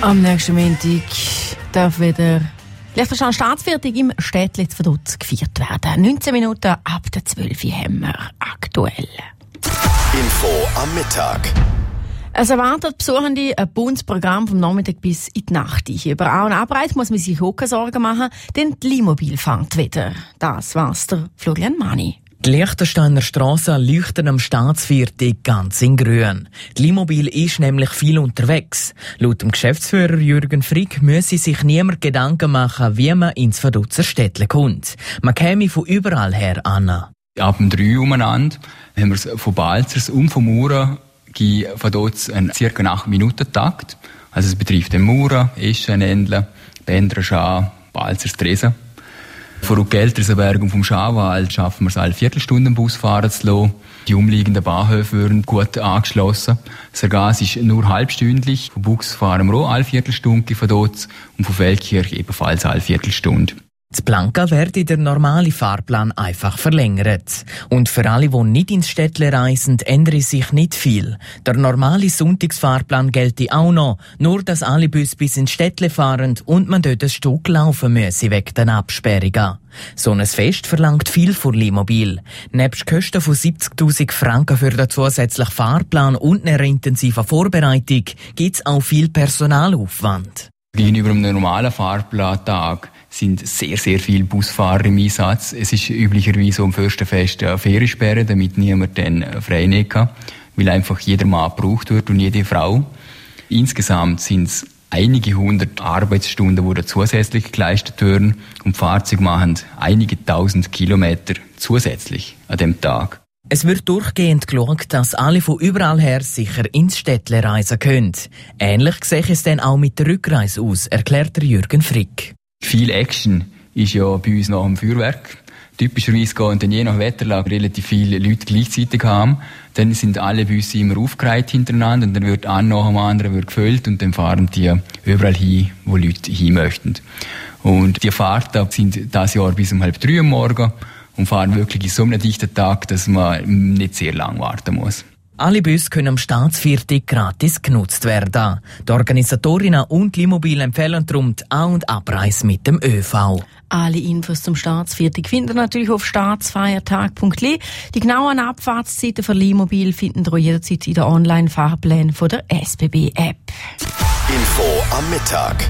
Am nächsten Montag darf wieder Liechtenstein staatsfertig im Städtli zu Vaduz gefeiert werden. 19 Minuten ab der 12 Uhr haben wir aktuell. Info am Mittag. Es erwartet Besuchende ein buntes Programm vom Nachmittag bis in die Nacht. Über An- und Abreise muss man sich auch keine Sorgen machen, denn die Limobil fährt wieder. Das war's der Florian Mani. Die Liechtensteiner Strassen leuchten am Staatsviertel ganz in grün. Die Limobil ist nämlich viel unterwegs. Laut dem Geschäftsführer Jürgen Frick müsse sich niemand Gedanken machen, wie man ins Vaduzer Städtle kommt. Man käme von überall her an. Ab dem 3 umeinander haben wir es von Balzers und vom Mura von dort einen ca. 8-Minuten-Takt. Also es betrifft den Mura, Eschen, Endle, Bendra, Schaa, Balzers, Tresen. Von Ruggeltersenberg und vom Schawald schaffen wir es alle Viertelstunde Bus fahren zu lassen. Die umliegenden Bahnhöfe würden gut angeschlossen. Das Gas ist nur halbstündlich. Von Bux fahren wir auch alle Viertelstunde von dort und von Feldkirch ebenfalls alle Viertelstunde. In Blanca werde der normale Fahrplan einfach verlängert. Und für alle, die nicht ins Städtle reisen, ändere sich nicht viel. Der normale Sonntagsfahrplan gelte auch noch, nur dass alle Busse bis ins Städtle fahren und man dort ein Stück laufen müsse wegen den Absperrungen. So ein Fest verlangt viel von Limobil. Nebst Kosten von 70.000 Franken für den zusätzlichen Fahrplan und einer intensiven Vorbereitung gibt's auch viel Personalaufwand. Gegenüber einem normalen Fahrplantag sind sehr, sehr viele Busfahrer im Einsatz. Es ist üblicherweise am Fürstenfest eine Feriensperre, damit niemand dann frei nehmen kann, weil einfach jeder Mann gebraucht wird und jede Frau. Insgesamt sind es einige hundert Arbeitsstunden, die da zusätzlich geleistet werden und die Fahrzeuge machen einige tausend Kilometer zusätzlich an dem Tag. Es wird durchgehend geschaut, dass alle von überall her sicher ins Städtle reisen können. Ähnlich sehe es dann auch mit der Rückreise aus, erklärt der Jürgen Frick. Viel Action ist ja bei uns nach dem Feuerwerk. Typischerweise gehen dann je nach Wetterlage relativ viele Leute gleichzeitig haben. Dann sind alle Busse immer aufgereiht hintereinander und dann wird ein nach dem anderen wird gefüllt und dann fahren die überall hin, wo Leute hin möchten. Und die Fahrten sind dieses Jahr bis um 2:30 am Morgen und fahren wirklich in so einem dichten Tag, dass man nicht sehr lang warten muss. Alle Busse können am Staatsviertel gratis genutzt werden. Die Organisatorinnen und Limobil empfehlen darum die An- und Abreise mit dem ÖV. Alle Infos zum Staatsviertel finden ihr natürlich auf staatsfeiertag.li. Die genauen Abfahrtszeiten für Limobil finden ihr jederzeit in den Online-Fahrplänen der SBB-App. Info am Mittag.